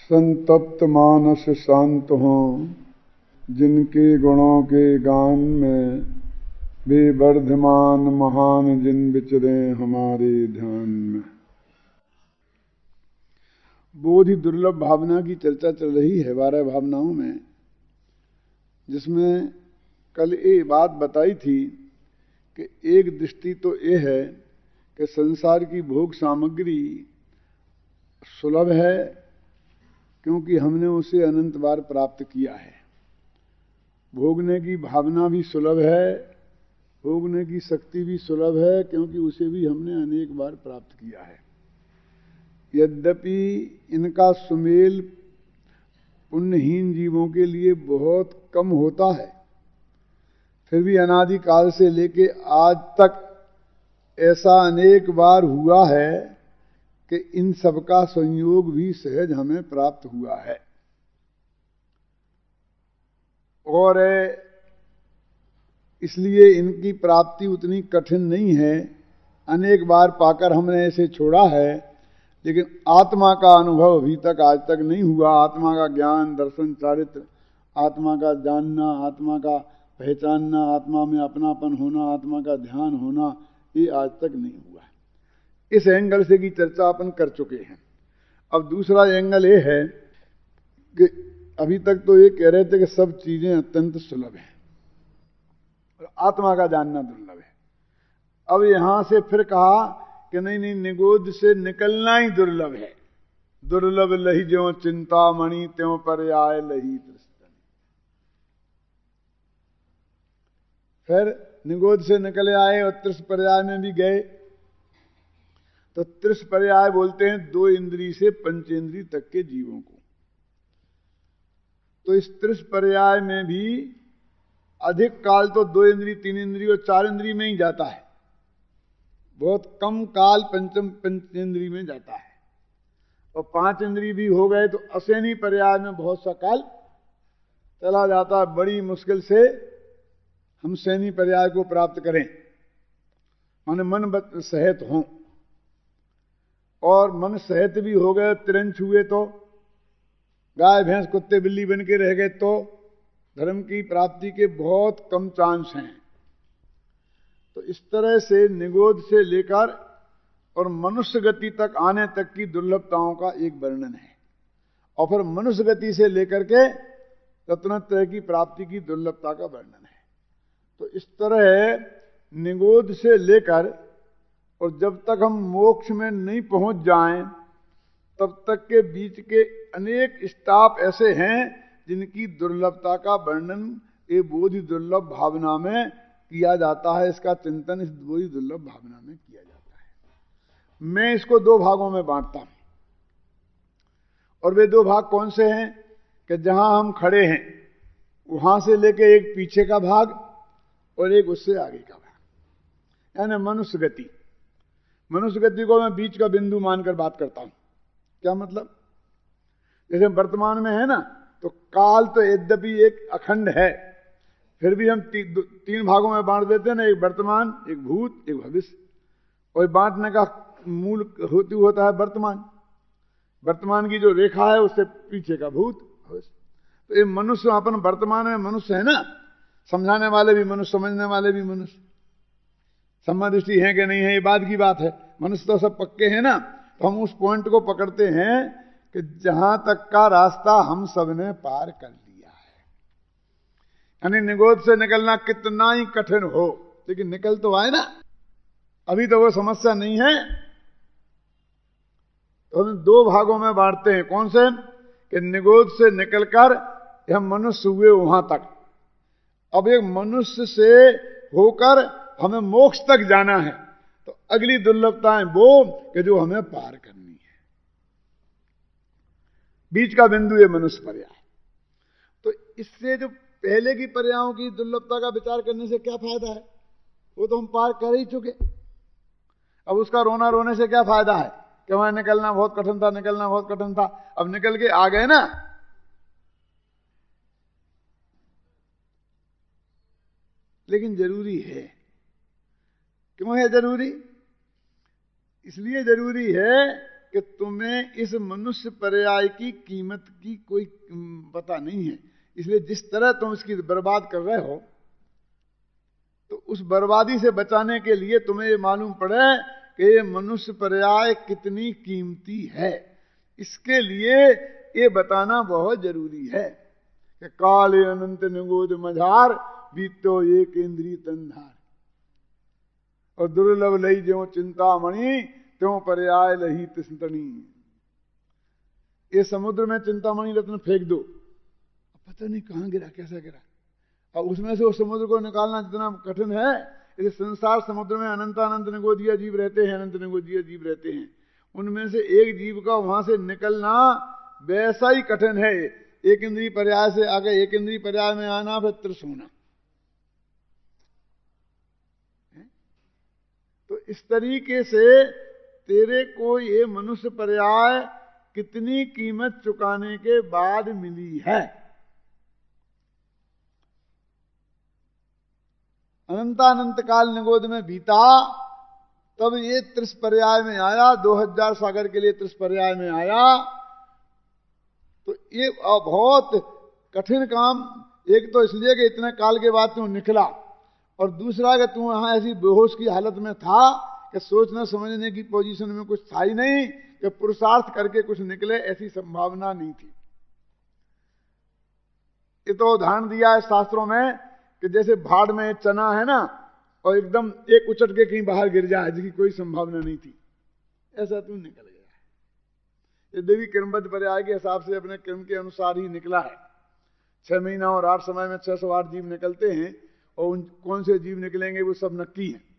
संतप्त मानस शांत हों, जिनके गुणों के गान में वे वर्धमान महान जिन विचरे हमारे ध्यान में। बोधि दुर्लभ भावना की चर्चा चल रही है 12 भावनाओं में, जिसमें कल ये बात बताई थी कि एक दृष्टि तो ये है कि संसार की भोग सामग्री सुलभ है क्योंकि हमने उसे अनंत बार प्राप्त किया है। भोगने की भावना भी सुलभ है, भोगने की शक्ति भी सुलभ है क्योंकि उसे भी हमने अनेक बार प्राप्त किया है। यद्यपि इनका सुमेल पुण्यहीन जीवों के लिए बहुत कम होता है, फिर भी अनादिकाल से लेके आज तक ऐसा अनेक बार हुआ है कि इन सबका संयोग भी सहज हमें प्राप्त हुआ है। और इसलिए इनकी प्राप्ति उतनी कठिन नहीं है। अनेक बार पाकर हमने इसे छोड़ा है, लेकिन आत्मा का अनुभव अभी तक आज तक नहीं हुआ। आत्मा का ज्ञान, दर्शन, चारित्र, आत्मा का जानना, आत्मा का पहचानना, आत्मा में अपनापन होना, आत्मा का ध्यान होना, ये आज तक नहीं हुआ है। इस एंगल से की चर्चा अपन कर चुके हैं। अब दूसरा एंगल ये है कि अभी तक तो ये कह रहे थे कि सब चीजें अत्यंत सुलभ हैं और आत्मा का जानना दुर्लभ है। अब यहां से फिर कहा कि नहीं, निगोद से निकलना ही दुर्लभ है। दुर्लभ लही ज्यों चिंतामणि त्यों पर आए लही तृष्टनि। फिर निगोद से निकले आए और त्रिश पर्याय में भी गए। तो त्रिश पर्याय बोलते हैं 2 इंद्री से पंचेंद्री तक के जीवों को। तो इस त्रिश पर्याय में भी अधिक काल तो 2 इंद्री, 3 इंद्री और 4 इंद्री में ही जाता है। बहुत कम काल पंचेंद्री में जाता है। और 5 इंद्री भी हो गए तो असेनी पर्याय में बहुत सा काल चला जाता है। बड़ी मुश्किल से हम सैनी पर्याय को प्राप्त करें, माने मन सहित हों। और मन सहित भी हो गए, तिरंछ हुए तो, गाय भैंस कुत्ते बिल्ली बन के रह गए तो धर्म की प्राप्ति के बहुत कम चांस हैं। तो इस तरह से निगोद से लेकर और मनुष्य गति तक आने तक की दुर्लभताओं का एक वर्णन है। और फिर मनुष्य गति से लेकर के रत्नत्रय की प्राप्ति की दुर्लभता का वर्णन है। तो इस तरह निगोद से लेकर और जब तक हम मोक्ष में नहीं पहुंच जाएं तब तक के बीच के अनेक स्टाप ऐसे हैं जिनकी दुर्लभता का वर्णन ये बोधि दुर्लभ भावना में किया जाता है। इसका चिंतन इस बोधि दुर्लभ भावना में किया जाता है। मैं इसको 2 भागों में बांटता हूं। और वे 2 भाग कौन से हैं कि जहां हम खड़े हैं वहां से लेके एक पीछे का भाग और एक उससे आगे का भाग, यानी मनुष्य गति। मनुष्य गति को मैं बीच का बिंदु मानकर बात करता हूं। क्या मतलब? जैसे वर्तमान में है ना, तो काल तो यद्यपि एक अखंड है, फिर भी हम 3 भागों में बांट देते हैं ना, एक वर्तमान, एक भूत, एक भविष्य। और बांटने का मूल हेतु होता है वर्तमान। वर्तमान की जो रेखा है उससे पीछे का भूत, भविष्य। तो ये मनुष्य, अपन वर्तमान में मनुष्य है ना, समझाने वाले भी मनुष्य, समझने वाले भी मनुष्य। सम्मादृष्टि है कि नहीं है ये बाद की बात है। मनुष्य तो सब पक्के हैं ना। तो हम उस पॉइंट को पकड़ते हैं कि जहां तक का रास्ता हम सबने पार कर लिया है। यानी निगोद से निकलना कितना ही कठिन हो, लेकिन निकल तो आए ना। अभी तो वो समस्या नहीं है। तो हम 2 भागों में बांटते हैं। कौन से? कि निगोद से निकलकर हम मनुष्य हुए वहां तक। अब एक मनुष्य से होकर हमें मोक्ष तक जाना है, तो अगली दुर्लभताएं वो कि जो हमें पार करनी है। बीच का बिंदु ये मनुष्य पर्याय। तो इससे जो पहले की पर्यायों की दुर्लभता का विचार करने से क्या फायदा है? वो तो हम पार कर ही चुके। अब उसका रोना रोने से क्या फायदा है कि वहां निकलना बहुत कठिन था, निकलना बहुत कठिन था। अब निकल के आ गए ना। लेकिन जरूरी है। क्यों है जरूरी? इसलिए जरूरी है कि तुम्हें इस मनुष्य पर्याय की कीमत की कोई पता नहीं है, इसलिए जिस तरह तुम इसकी बर्बाद कर रहे हो, तो उस बर्बादी से बचाने के लिए तुम्हें ये मालूम पड़े कि ये मनुष्य पर्याय कितनी कीमती है। इसके लिए ये बताना बहुत जरूरी है कि काले अनंत निगोद मझार बीतो एक इंद्री तंधार, और दुर्लभ लई ज्यों चिंतामणि त्यों पर्याय लही तिसतनी। ये समुद्र में चिंतामणि रत्न फेंक दो, पता नहीं कहां गिरा, कैसा गिरा, और उसमें से उस समुद्र को निकालना जितना कठिन है, इस संसार समुद्र में अनंत अनंत निगोदिया जीव रहते हैं, अनंत निगोदिया जीव रहते हैं, उनमें से एक जीव का वहां से निकलना वैसा ही कठिन है। एक इंद्रिय पर्याय से आगे एक इंद्रिय पर्याय में आना, फिर त्रिस होना। तो इस तरीके से तेरे को ये मनुष्य पर्याय कितनी कीमत चुकाने के बाद मिली है। अनंतानंत काल निगोद में बीता, तब ये त्रिस पर्याय में आया, 2000 सागर के लिए त्रिस पर्याय में आया। तो ये बहुत कठिन काम, एक तो इसलिए कि इतने काल के बाद तू निकला, और दूसरा कि तू वहां ऐसी बेहोश की हालत में था कि सोचने समझने की पोजीशन में कुछ था ही नहीं, कि पुरुषार्थ करके कुछ निकले ऐसी संभावना नहीं थी। ये तो उदाहरण दिया है शास्त्रों में कि जैसे भाड़ में चना है ना, और एकदम एक उचट के कहीं बाहर गिर जाए जिसकी कोई संभावना नहीं थी, ऐसा तू निकल गया। ये देवी क्रमबद्ध पर्याय के हिसाब से अपने क्रम के अनुसार ही निकला है। 6 महीना और 8 समय में 608 जीव निकलते हैं, और उन कौन से जीव निकलेंगे वो सब नक्की है।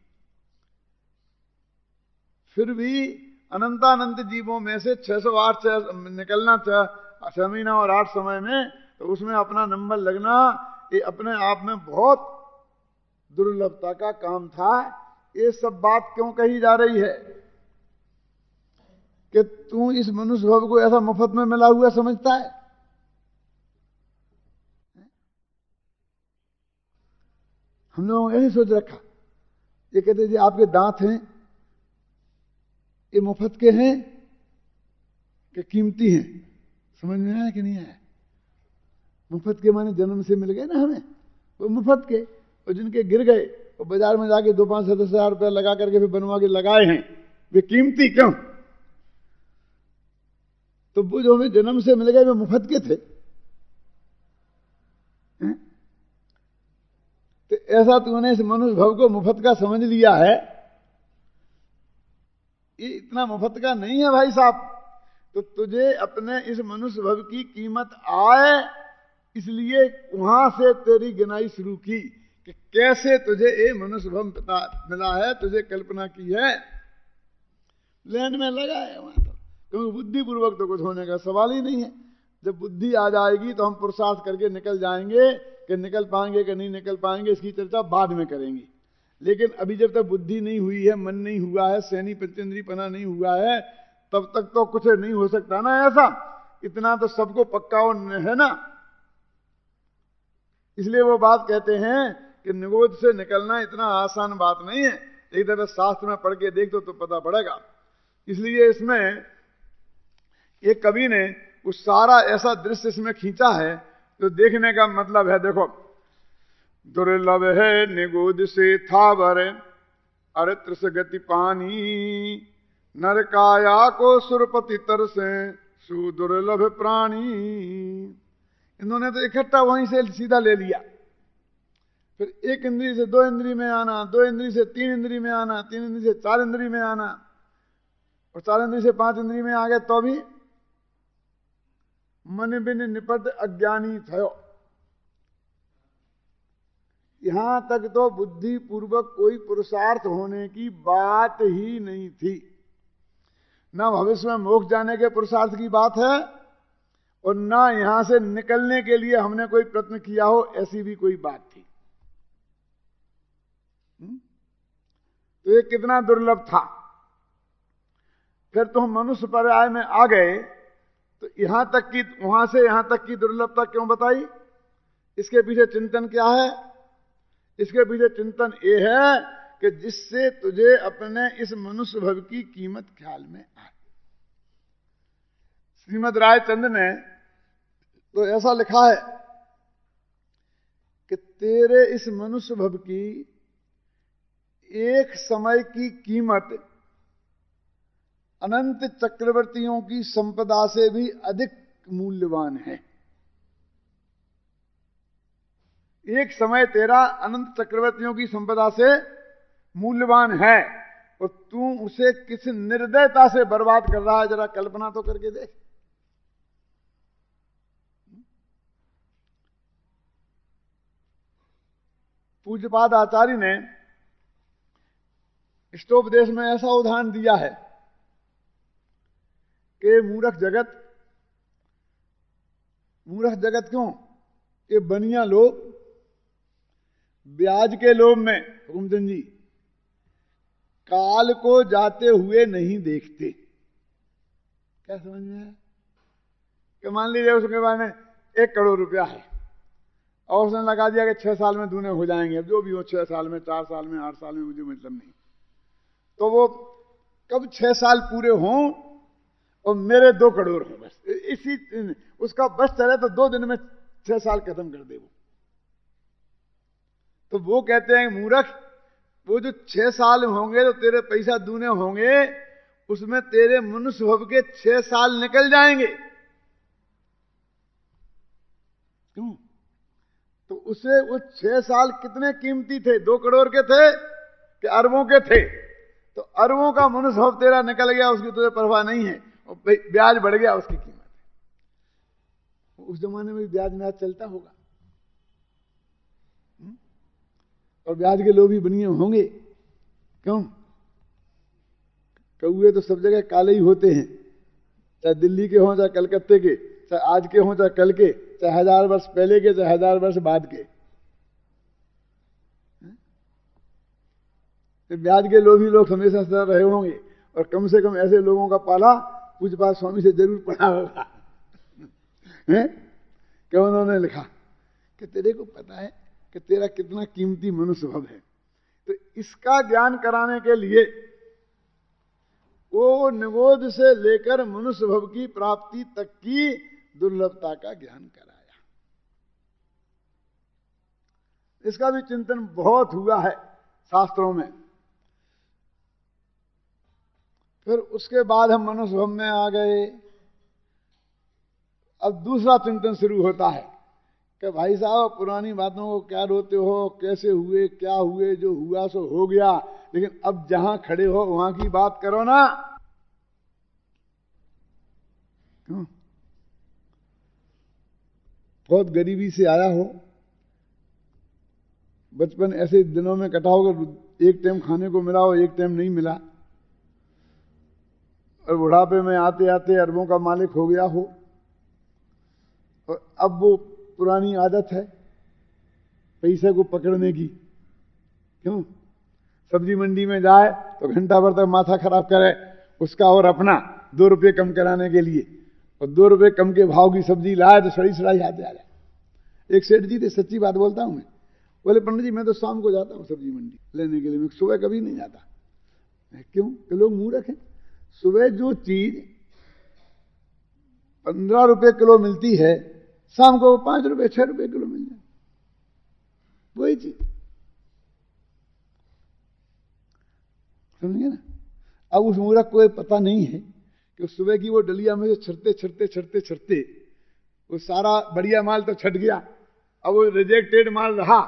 फिर भी अनंतानंत जीवों में से 608 निकलना 6 महीना और 8 समय में, तो उसमें अपना नंबर लगना ये अपने आप में बहुत दुर्लभता का काम था। ये सब बात क्यों कही जा रही है कि तू इस मनुष्य भव को ऐसा मुफ्त में मिला हुआ समझता है? हम लोगों ने ऐसे सोच रखा, ये कहते जी आपके दांत हैं, ये मुफ्त के हैं कि कीमती हैं? समझ में आया कि नहीं आया? मुफ्त के माने जन्म से मिल गए ना हमें, वो मुफ्त के, और जिनके गिर गए वो बाजार में जाके 2-5 10 हजार रुपया लगा करके फिर बनवा के लगाए हैं, वे कीमती क्यों? तो वो जो हमें जन्म से मिल गए वे मुफ्त के थे। तो ऐसा तूने इस मनुष्य भव को मुफ्त का समझ लिया है। ये इतना मुफ्त का नहीं है भाई साहब। तो तुझे अपने इस मनुष्य भव की कीमत आए, इसलिए वहां से तेरी गिनाई शुरू की कि कैसे तुझे ये मनुष्य भव मिला है, तुझे कल्पना की है, लेन में लगा है वहां। तो क्योंकि बुद्धि पूर्वक तो कुछ होने का सवाल ही नहीं है। जब बुद्धि आ जाएगी तो हम पुरुषार्थ करके निकल जाएंगे, कि निकल पाएंगे कि नहीं निकल पाएंगे इसकी चर्चा बाद में करेंगे। लेकिन अभी जब तक बुद्धि नहीं हुई है, मन नहीं हुआ है, सैनी पंचेंद्री पना नहीं हुआ है, तब तक तो कुछ नहीं हो सकता ना ऐसा। इतना तो सबको पक्का है ना। इसलिए वो बात कहते हैं कि निगोद से निकलना इतना आसान बात नहीं है। एक दफे शास्त्र में पढ़ के देख दो तो पता पड़ेगा। इसलिए इसमें एक कवि ने उस सारा ऐसा दृश्य इसमें खींचा है तो देखने का मतलब है, देखो, दुर्लभ है निगोद से था बर अरे त्रिस गति पानी, नर काया को सुरपति तरसे सुदुर्लभ प्राणी। इन्होंने तो इकट्ठा वहीं से सीधा ले लिया। फिर एक इंद्री से 2 इंद्री में आना, 2 इंद्री से 3 इंद्री में आना, 3 इंद्री से 4 इंद्री में आना, और 4 इंद्री से 5 इंद्री में आ गए तो भी मन बिन निपट अज्ञानी थयो। यहां तक तो बुद्धि पूर्वक कोई पुरुषार्थ होने की बात ही नहीं थी। न भविष्य में मोक्ष जाने के पुरुषार्थ की बात है, और ना यहां से निकलने के लिए हमने कोई प्रयत्न किया हो, ऐसी भी कोई बात थी। तो ये कितना दुर्लभ था। फिर तो हम मनुष्य पर्याय में आ गए, तो यहां तक की, वहां से यहां तक की दुर्लभता क्यों बताई? इसके पीछे चिंतन क्या है? इसके पीछे चिंतन ये है कि जिससे तुझे अपने इस मनुष्य भव की कीमत ख्याल में आए। श्रीमद् रायचंद्र ने तो ऐसा लिखा है कि तेरे इस मनुष्य भव की एक समय की कीमत अनंत चक्रवर्तियों की संपदा से भी अधिक मूल्यवान है। एक समय तेरा अनंत चक्रवर्तियों की संपदा से मूल्यवान है और तू उसे किस निर्दयता से बर्बाद कर रहा है, जरा कल्पना तो करके देख। पूज्यपाद आचार्य ने इष्टोपदेश में ऐसा उदाहरण दिया है कि मूर्ख जगत क्यों, ये बनिया लोग ब्याज के लोभ में, हुकुमचंद जी, काल को जाते हुए नहीं देखते। क्या समझ में है कि मान लीजिए उसके पास में 1 करोड़ रुपया है और उसने लगा दिया कि 6 साल में दूने हो जाएंगे, अब जो भी हो 6 साल में, 4 साल में, 8 साल में, मुझे मतलब नहीं। तो वो कब 6 साल पूरे हों और मेरे 2 करोड़ हो, बस इसी उसका बस चले तो 2 दिन में 6 साल खत्म कर दे वो। तो वो कहते हैं मूर्ख, वो जो 6 साल होंगे तो तेरे पैसा दूने होंगे, उसमें तेरे मनुष्य भव के 6 साल निकल जाएंगे। क्यों? तो उसे वो 6 साल कितने कीमती थे, 2 करोड़ के थे कि अरबों के थे? तो अरबों का मनुष्य भव तेरा निकल गया, उसकी तुझे परवाह नहीं है और ब्याज बढ़ गया उसकी कीमत। उस जमाने में ब्याज चलता होगा और ब्याज के लोग भी बनिए होंगे। क्यों? कौए तो सब जगह काले ही होते हैं, चाहे दिल्ली के हों, चाहे कलकत्ते के, चाहे आज के हों, चाहे कल के, चाहे 1000 वर्ष पहले के, चाहे 1000 वर्ष बाद के। तो ब्याज के लोग ही लोग हमेशा सदा रहे होंगे और कम से कम ऐसे लोगों का पाला पूज्यपाद स्वामी से जरूर पढ़ा होगा कि उन्होंने लिखा कि तेरे को पता है कि तेरा कितना कीमती मनुष्य भव है। तो इसका ज्ञान कराने के लिए वो निबोध से लेकर मनुष्य भव की प्राप्ति तक की दुर्लभता का ज्ञान कराया। इसका भी चिंतन बहुत हुआ है शास्त्रों में। फिर उसके बाद हम मनुष्य भव में आ गए। अब दूसरा चिंतन शुरू होता है कि भाई साहब पुरानी बातों को क्या रोते हो, कैसे हुए, क्या हुए, जो हुआ सो हो गया, लेकिन अब जहां खड़े हो वहां की बात करो ना। क्यों? बहुत गरीबी से आया हो, बचपन ऐसे दिनों में कटा होगा, एक टाइम खाने को मिला हो, एक टाइम नहीं मिला, और बुढ़ापे में आते आते अरबों का मालिक हो गया हो, और अब वो पुरानी आदत है पैसे को पकड़ने की। क्यों? सब्जी मंडी में जाए तो घंटा भर तक माथा खराब करे उसका और अपना 2 रुपये कम कराने के लिए, और 2 रुपये कम के भाव की सब्जी लाए तो सड़ी सड़ाई हाथ आ जाए। एक सेठ जी थे, सच्ची बात बोलता हूं मैं, बोले पंडित जी मैं तो शाम को जाता हूं सब्जी मंडी लेने के लिए, मैं सुबह कभी नहीं जाता। क्यों? कि लोग मूर्ख हैं। सुबह जो चीज 15 रुपए किलो मिलती है, शाम को 5 रुपए 6 रुपए किलो मिल जाए, वही चीज। समझिए ना? अब उस मूर्ख को पता नहीं है कि सुबह की वो डलिया में से छटते वो सारा बढ़िया माल तो छट गया, अब वो रिजेक्टेड माल रहा,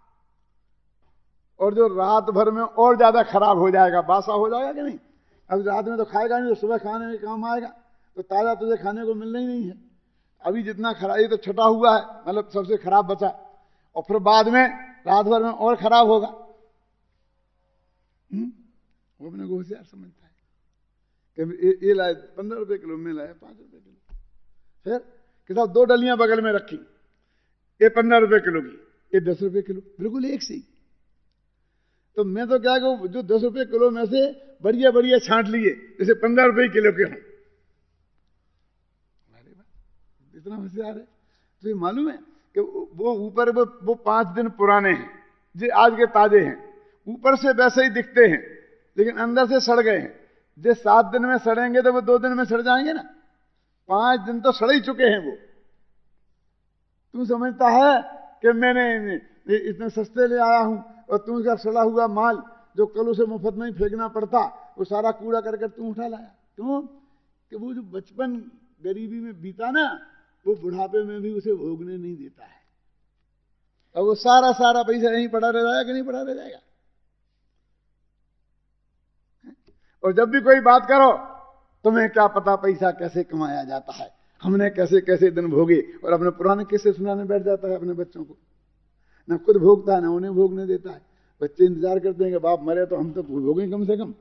और जो रात भर में और ज्यादा खराब हो जाएगा, बासा हो जाएगा कि नहीं। अब रात में तो खाएगा नहीं, तो सुबह खाने में काम आएगा, तो ताजा तुझे खाने को मिलना ही नहीं है। अभी जितना खराब, ये तो छटा हुआ है, मतलब सबसे खराब बचा, और फिर बाद में रात भर में और खराब होगा। वो अपने को होशियार समझता है कि ये लाए 15 रुपए किलो, में लाया 5 रुपए किलो। फिर कि साहब 2 डलियां बगल में रखी, ये 15 रुपए किलो की, ये 10 रुपए किलो, बिल्कुल एक सी। तो मैं तो क्या कहूं, जो 10 रुपए किलो में से बढ़िया बढ़िया छांट लिए, जैसे 15 रुपए किलो के हों। इतना होशियार है। तो ये मालूम है कि वो ऊपर वो 5 दिन पुराने हैं, जो आज के ताजे हैं, ऊपर से वैसे ही दिखते हैं, लेकिन अंदर से सड़ गए हैं। जो 7 दिन में सड़ेंगे तो वो 2 दिन में सड़ जाएंगे ना। 5 दिन तो सड़ ही चुके हैं वो। तू समझता है कि मैंने इतने सस्ते ले आया हूं और तू उसका सड़ा हुआ माल जो कल उसे मुफ्त में ही फेंकना पड़ता, वो सारा कूड़ा करके तू उठा लाया। क्यों? कि वो जो बचपन गरीबी में बीता ना, वो बुढ़ापे में भी उसे भोगने नहीं देता है। और वो सारा सारा पैसा यहीं पड़ा रह जाएगा कि नहीं पड़ा रह जाएगा। और जब भी कोई बात करो, तुम्हें क्या पता पैसा कैसे कमाया जाता है, हमने कैसे कैसे दिन भोगे, और अपने पुराने किस्से सुनाने बैठ जाता है अपने बच्चों को। ना खुद भोगता है ना उन्हें भोगने देता है। बच्चे इंतजार करते हैं कि बाप मरे तो हम तो भोगें कम से कम।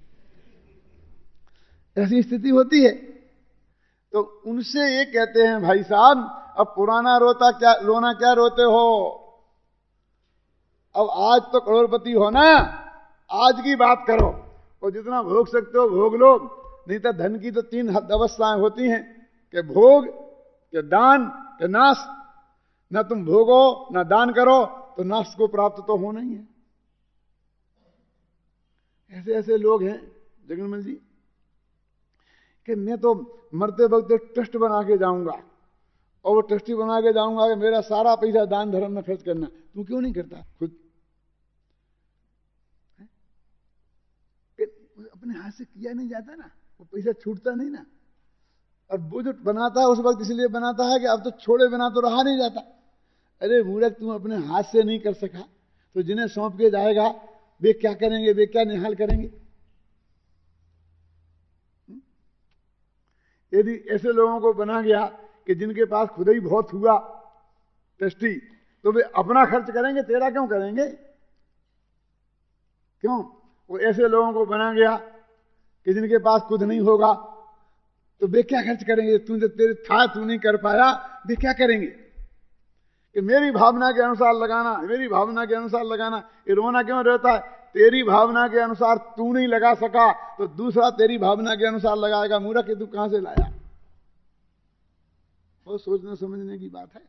ऐसी स्थिति होती है। तो उनसे ये कहते हैं, भाई साहब अब पुराना रोना क्या रोते हो, अब आज तो करोड़पति हो ना, आज की बात करो और जितना भोग सकते हो भोग लो। नहीं तो धन की तो 3 अवस्थाएं होती हैं, कि भोग, कि दान, कि नाश। न तुम भोगो न दान करो तो नाश को प्राप्त तो होना ही है। ऐसे ऐसे लोग हैं जगन्मल जी कि मैं तो मरते वक्त ट्रस्ट बना के जाऊंगा, और वो ट्रस्टी बना के जाऊंगा कि मेरा सारा पैसा दान धर्म में खर्च करना। तू क्यों नहीं करता खुद? अपने हाथ से किया नहीं जाता ना, वो पैसा छूटता नहीं ना। और वो जो बनाता है उस वक्त इसलिए बनाता है कि अब तो छोड़े बिना तो रहा नहीं जाता। अरे मूर्ख, तुम अपने हाथ से नहीं कर सका तो जिन्हें सौंप के जाएगा वे क्या करेंगे, वे क्या निहाल करेंगे? यदि ऐसे लोगों को बना गया कि जिनके पास खुद ही बहुत हुआ ट्रस्टी, तो वे अपना खर्च करेंगे, तेरा क्यों करेंगे? क्यों? वो ऐसे लोगों को बना गया कि जिनके पास खुद नहीं होगा तो वे क्या खर्च करेंगे? तू जब तेरे था तू नहीं कर पाया, वे क्या करेंगे? कि मेरी भावना के अनुसार लगाना, मेरी भावना के अनुसार लगाना। ये रोना क्यों रहता है? तेरी भावना के अनुसार तू नहीं लगा सका तो दूसरा तेरी भावना के अनुसार लगाएगा। मूर्ख, तू कहां से लाया? वो सोचने समझने की बात है।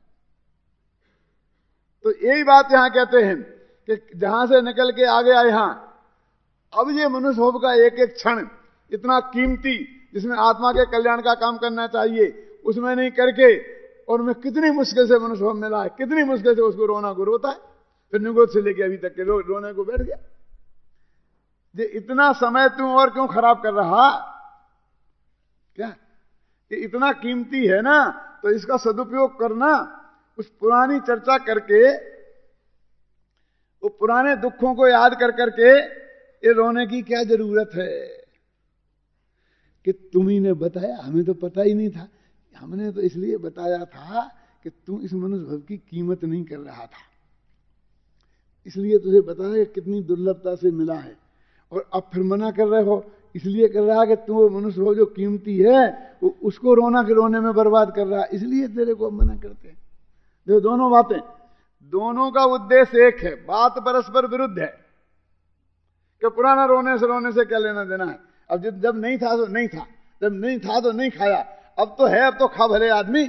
तो यही बात यहां कहते हैं कि जहां से निकल के आ गया यहां, अब ये मनुष्य भव का एक एक क्षण इतना कीमती, जिसमें आत्मा के कल्याण का काम करना चाहिए, उसमें नहीं करके, और मैं कितनी मुश्किल से मनुष्य भव मिला है, कितनी मुश्किल से उसको रोना को रोता है, फिर निगोद से लेके अभी तक के रोने को बैठ गया। ये इतना समय तू और क्यों खराब कर रहा? क्या ये इतना कीमती है ना, तो इसका सदुपयोग करना। उस पुरानी चर्चा करके, वो पुराने दुखों को याद कर करके ये रोने की क्या जरूरत है? कि तुम ही ने बताया, हमें तो पता ही नहीं था। हमने तो इसलिए बताया था कि तू इस मनुष्य भव की कीमत नहीं कर रहा था, इसलिए तुझे बताया कि कितनी दुर्लभता से मिला है। और अब फिर मना कर रहे हो, इसलिए कर रहा है कि तू मनुष्य भव जो कीमती है वो उसको रोना के रोने में बर्बाद कर रहा है, इसलिए तेरे को मना करते हैं। देखो दोनों बातें, दोनों का उद्देश्य एक है, बात परस्पर विरुद्ध है। कि पुराना रोने से क्या लेना देना है? अब जब नहीं था तो नहीं था, जब नहीं था तो नहीं खाया, अब तो है, अब तो खा भले आदमी।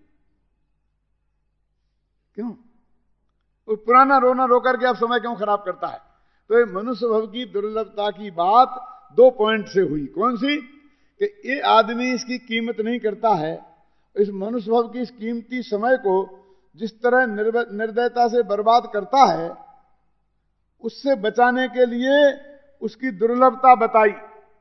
क्यों? वो पुराना रोना रो करके अब समय क्यों खराब करता है? तो ये मनुष्य भव की दुर्लभता की बात 2 पॉइंट से हुई। कौन सी? कि ये आदमी इसकी कीमत नहीं करता है, इस मनुष्य भव की इस कीमती समय को जिस तरह निर्दयता से बर्बाद करता है, उससे बचाने के लिए उसकी दुर्लभता बताई,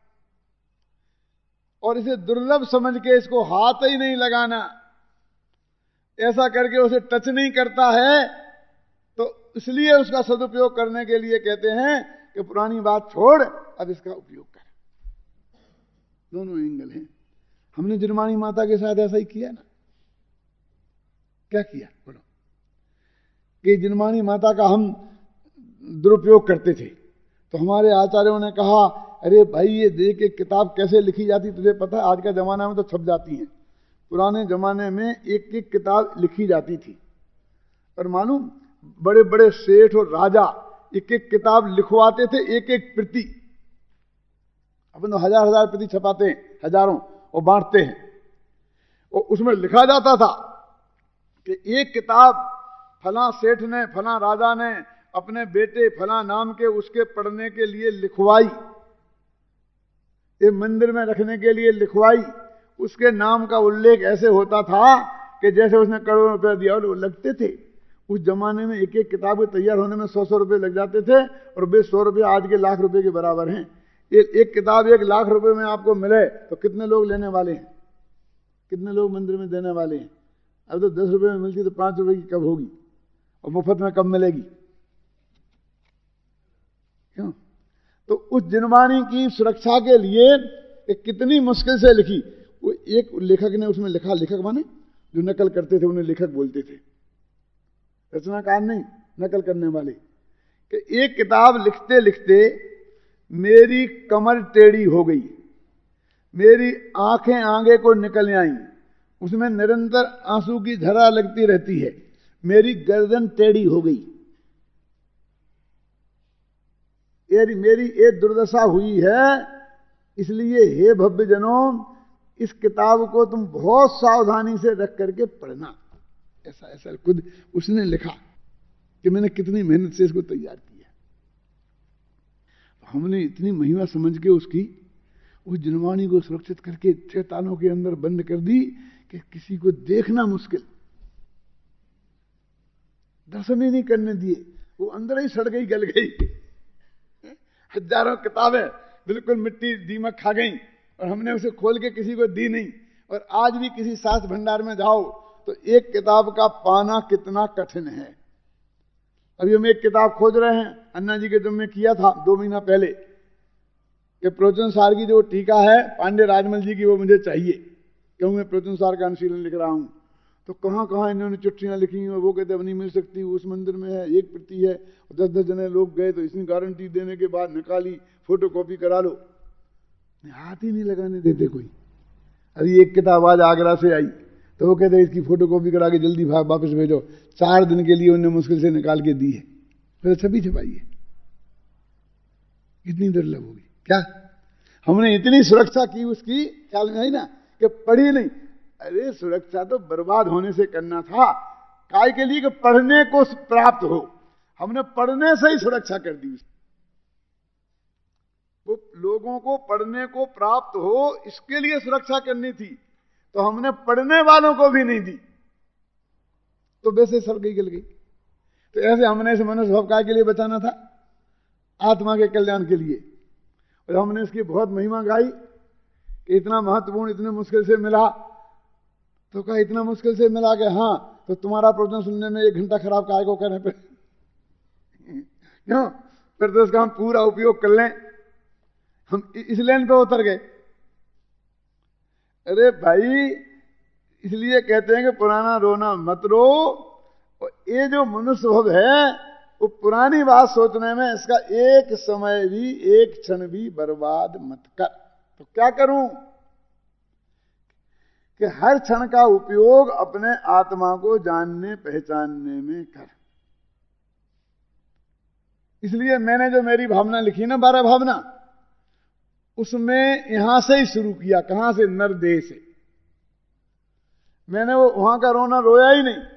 और इसे दुर्लभ समझ के इसको हाथ ही नहीं लगाना, ऐसा करके उसे टच नहीं करता है, तो इसलिए उसका सदुपयोग करने के लिए कहते हैं कि पुरानी बात छोड़, अब इसका उपयोग कर। दोनों एंगल हैं। हमने जिनमानी माता के साथ ऐसा ही किया ना। क्या किया बोलो? कि जिनमानी माता का हम दुरुपयोग करते थे, तो हमारे आचार्यों ने कहा, अरे भाई ये देख एक किताब कैसे लिखी जाती, तुझे पता है? आज का जमाना में तो छप जाती हैं, पुराने जमाने में एक एक किताब लिखी जाती थी। और मालूम, बड़े बड़े सेठ और राजा एक एक किताब लिखवाते थे, एक एक प्रति। अपन तो हजार हजार प्रति छपाते हैं, हजारों, और बांटते हैं। और उसमें लिखा जाता था कि एक किताब फला सेठ ने, फला राजा ने अपने बेटे फला नाम के उसके पढ़ने के लिए लिखवाई, ये मंदिर में रखने के लिए लिखवाई। उसके नाम का उल्लेख ऐसे होता था कि जैसे उसने करोड़ों रुपए दिया, और वो लगते थे। उस जमाने में एक एक किताब तैयार होने में 100-100 रुपए लग जाते थे, और वे 100 रुपए आज के लाख रुपए के बराबर हैं। एक किताब 1 लाख रुपए में आपको मिले तो कितने लोग लेने वाले हैं, कितने लोग मंदिर में देने वाले हैं? अब तो 10 रुपए में मिलती तो 5 रुपए की कब होगी, और मुफ्त में कब मिलेगी? क्यों? तो उस जिनवाणी की सुरक्षा के लिए कितनी मुश्किल से लिखी। वो एक लेखक ने उसमें लिखा, लेखक माने जो नकल करते थे उन्हें लेखक बोलते थे, रचनाकार नहीं, नकल करने वाले, कि एक किताब लिखते लिखते मेरी कमर टेढ़ी हो गई, मेरी आंखें आगे को निकल आईं, उसमें निरंतर आंसू की धारा लगती रहती है, मेरी गर्दन टेढ़ी हो गई, मेरी एक दुर्दशा हुई है। इसलिए हे भव्य जनों, इस किताब को तुम बहुत सावधानी से रख करके पढ़ना। ऐसा ऐसा खुद उसने लिखा कि मैंने कितनी मेहनत से इसको तैयार किया। हमने इतनी महिमा समझ के उसकी उस जिनवाणी को सुरक्षित करके 6 तालों के अंदर बंद कर दी कि किसी को देखना मुश्किल, दर्शन ही नहीं करने दिए। वो अंदर ही सड़ गई, गल गई। हजारों किताबें बिल्कुल मिट्टी दीमक खा गई, और हमने उसे खोल के किसी को दी नहीं। और आज भी किसी शास्त्र भंडार में जाओ तो एक किताब का पाना कितना कठिन है। अभी हम एक किताब खोज रहे हैं, अन्ना जी के जब में किया था 2 महीना पहले, कि प्रवचन सार की जो टीका है पांडे राजमल जी की, वो मुझे चाहिए, क्योंकि मैं प्रवचन सार का अनुशीलन लिख रहा हूं। तो कहां कहां इन्होंने चिट्ठियां लिखी, और वो कहते अब नहीं मिल सकती, उस मंदिर में है, 1 प्रति है, 10-10 जने लोग गए तो इसने गारंटी देने के बाद निकाली, फोटो कॉपी करा लो, हाथ ही नहीं लगाने देते कोई। अभी एक किताब आज आगरा से आई तो वो कहते इसकी फोटो कॉपी करा के जल्दी वापस भेजो। 4 दिन के लिए उन्हें मुश्किल से निकाल के दी है, फिर छपी छपाई है। कितनी दुर्लभ होगी क्या? हमने इतनी सुरक्षा की उसकी, ख्याल में आई ना, कि पढ़ी नहीं। अरे सुरक्षा तो बर्बाद होने से करना था, काय के लिए कि पढ़ने को प्राप्त हो। हमने पढ़ने से ही सुरक्षा कर दी। वो लोगों को पढ़ने को प्राप्त हो इसके लिए सुरक्षा करनी थी, तो हमने पढ़ने वालों को भी नहीं दी, तो वैसे सड़ गई, गल गई। तो ऐसे हमने इस मनुष्य भाव काय के लिए बचाना था, आत्मा के कल्याण के लिए। और हमने इसकी बहुत महिमा गाई कि इतना महत्वपूर्ण इतने मुश्किल से मिला। तो कहा इतना मुश्किल से मिला कि हाँ, तो तुम्हारा प्रवचन सुनने में 1 घंटा खराब काय को करने पे क्यों? फिर तो इसका हम पूरा उपयोग कर लें। हम इस लाइन पे उतर गए। अरे भाई, इसलिए कहते हैं कि पुराना रोना मत रो। और ये जो मनुष्य भव है वो पुरानी बात सोचने में इसका एक समय भी, एक क्षण भी बर्बाद मत कर। तो क्या करूं कि हर क्षण का उपयोग अपने आत्मा को जानने पहचानने में कर। इसलिए मैंने जो मेरी भावना लिखी ना, 12 भावना, उसमें यहां से ही शुरू किया। कहां से? नरदेह से। मैंने वो वहां का रोना रोया ही नहीं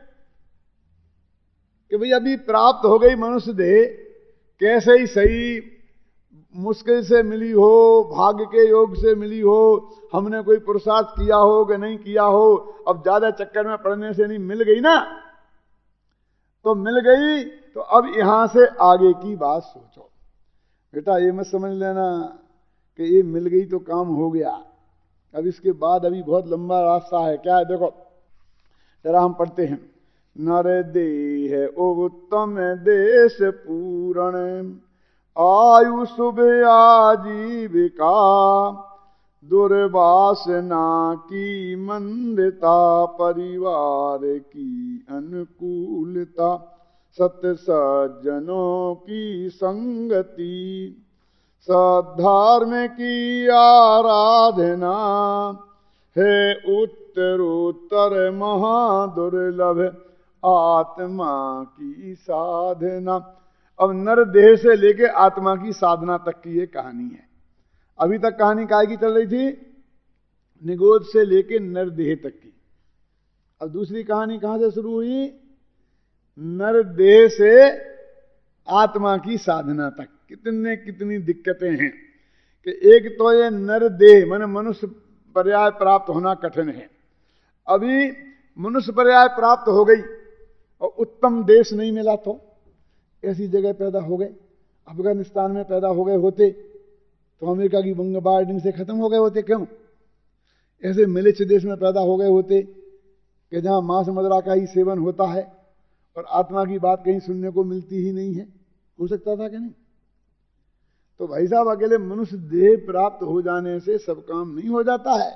कि भाई अभी प्राप्त हो गई मनुष्य देह, कैसे ही सही, मुश्किल से मिली हो, भाग्य के योग से मिली हो, हमने कोई पुरुषार्थ किया हो कि नहीं किया हो, अब ज्यादा चक्कर में पड़ने से नहीं, मिल गई ना, तो मिल गई। तो अब यहां से आगे की बात सोचो। बेटा ये मत समझ लेना कि ये मिल गई तो काम हो गया। अब इसके बाद अभी बहुत लंबा रास्ता है। क्या है देखो, जरा हम पढ़ते हैं। नर देह उत्तम देश पूरण, आयु शुभ आजीविका, दुर्वासना की मंदता, परिवार की अनुकूलता, सत्य सज्जनों की संगति, सद्धर्म की आराधना, है उत्तरोत्तर महादुर्लभ आत्मा की साधना। अब नर देह से लेके आत्मा की साधना तक की ये कहानी है। अभी तक कहानी काय की चल रही थी? निगोद से लेके नर देह तक की। अब दूसरी कहानी कहां से शुरू हुई? नर देह से आत्मा की साधना तक। कितनी दिक्कतें हैं कि एक तो ये नर देह माने मनुष्य पर्याय प्राप्त होना कठिन है। अभी मनुष्य पर्याय प्राप्त हो गई और उत्तम देश नहीं मिला तो ऐसी जगह पैदा हो गए। अफगानिस्तान में पैदा हो गए होते तो अमेरिका की बम्बार्डिंग से खत्म हो गए होते। क्यों? ऐसे मिलिच देश में पैदा हो गए होते कि जहां मांस मदिरा का ही सेवन होता है और आत्मा की बात कहीं सुनने को मिलती ही नहीं है। हो सकता था कि नहीं? तो भाई साहब, अकेले मनुष्य देह प्राप्त हो जाने से सब काम नहीं हो जाता है।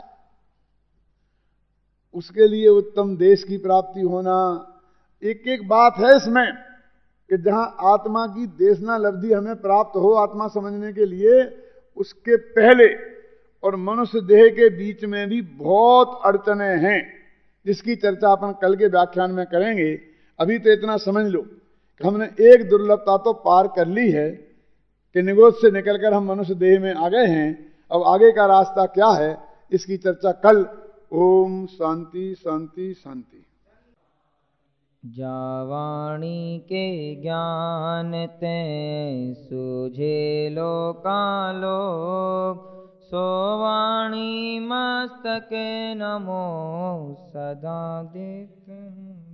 उसके लिए उत्तम देश की प्राप्ति होना, एक एक बात है इसमें कि जहां आत्मा की देशनालब्धि हमें प्राप्त हो आत्मा समझने के लिए, उसके पहले और मनुष्य देह के बीच में भी बहुत अड़चने हैं, जिसकी चर्चा अपन कल के व्याख्यान में करेंगे। अभी तो इतना समझ लो कि हमने एक दुर्लभता तो पार कर ली है कि निगोद से निकलकर हम मनुष्य देह में आ गए हैं। अब आगे का रास्ता क्या है, इसकी चर्चा कल। ओम शांति शांति शांति। जावाणी के ज्ञान ते सूझे लोकालोक, सोवाणी मस्तके नमो सदा देख।